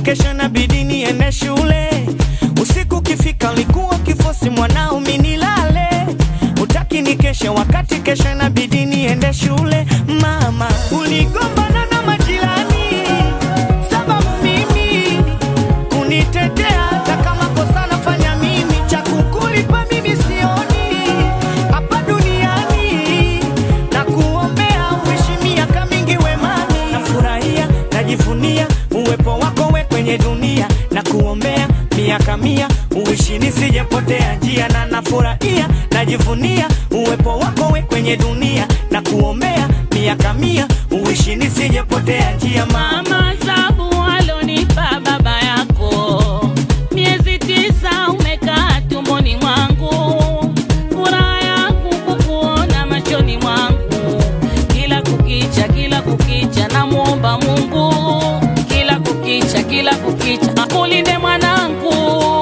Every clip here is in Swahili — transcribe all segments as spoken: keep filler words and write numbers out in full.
kesho inabidi niende shule. Usiku kifika likuwa kifosi mwanao minilale. Utaki ni keshe wakati kesho inabidi niende shule. Mama, uligombana na majirani sababu mimi kunitetea. Hata kama kosa nafanya mimi, cha kukulipa mimi sioni hapa duniani. Na kuombea uishi miaka mingi wemani. Nafurahia, najivunia uwepo wako we kwenye dunia. Na kuombea miaka mia uishi nisijepotea njia. Na nafurahia, najivunia uwepo wako we kwenye dunia. Na kuombea miaka mia uishi nisijepotea njia. Mama, sabu alonipa baba yako, miezi tisa umekaa tumboni mwangu. Furaha yangu kukuona machoni mwangu. Kila kukicha, kila kukicha namuomba Mungu. Kila kukicha, kila kukicha akulinde mwanangu.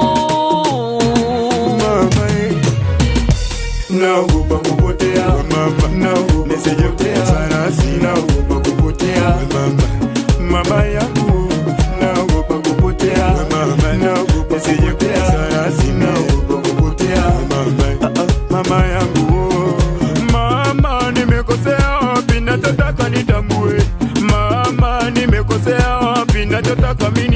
Mama, naogopa kupotea. Mama, naogopa kupotea sana, sinaogopa kupotea. Mama, mama yangu, naogopa kupotea. Mama, naogopa kupotea sana, sinaogopa kupotea. Mama, mama yangu, mama nimekosea wapi, nataka nitambue. Mama nimekosea wapi, nataka mimi